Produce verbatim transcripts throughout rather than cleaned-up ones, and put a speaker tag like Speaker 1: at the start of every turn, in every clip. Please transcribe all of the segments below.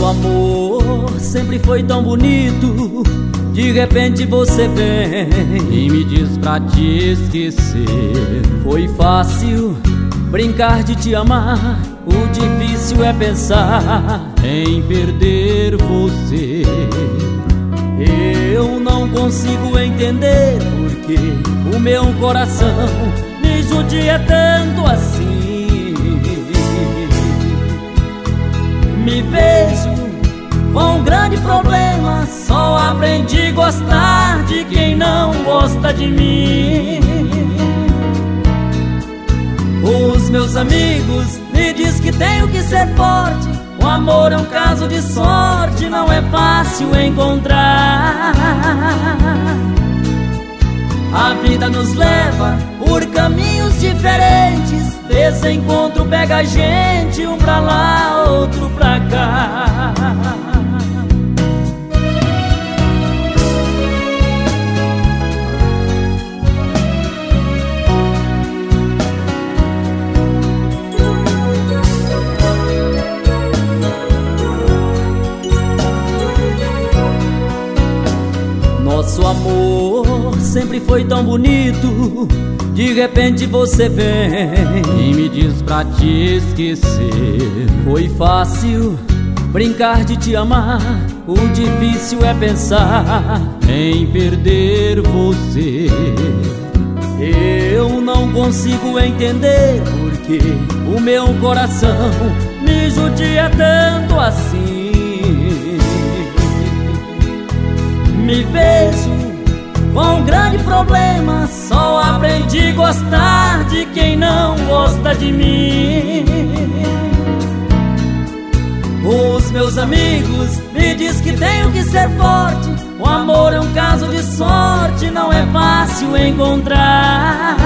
Speaker 1: Nosso amor sempre foi tão bonito, de repente você vem
Speaker 2: e me diz pra te esquecer.
Speaker 1: Foi fácil brincar de te amar, o difícil é pensar
Speaker 2: em perder você.
Speaker 1: Eu não consigo entender porque o meu coração me judia tanto assim. Me vejo com um grande problema, só aprendi a gostar de quem não gosta de mim. Os meus amigos me dizem que tenho que ser forte, o amor é um caso de sorte, não é fácil encontrar. A vida nos leva por caminhos diferentes, desencontro pega a gente, um pra lá, outro pra cá. Nosso amor sempre foi tão bonito, de repente você vem
Speaker 2: e me diz pra te esquecer.
Speaker 1: Foi fácil brincar de te amar, o difícil é pensar
Speaker 2: em perder você.
Speaker 1: Eu não consigo entender porque o meu coração me judia tanto assim. Me vejo com um grande problema, só aprendi a gostar de quem não gosta de mim. Os meus amigos me dizem que tenho que ser forte, o amor é um caso de sorte, não é fácil encontrar.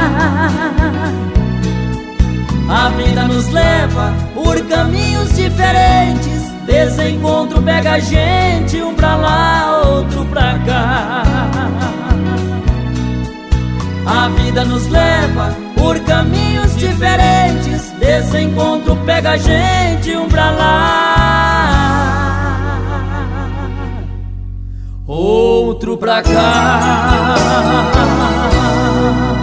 Speaker 1: A vida nos leva por caminhos diferentes, desencontro pega a gente, um pra lá, outro pra cá. A vida nos leva por caminhos diferentes, desencontro pega a gente, um pra lá, outro pra cá.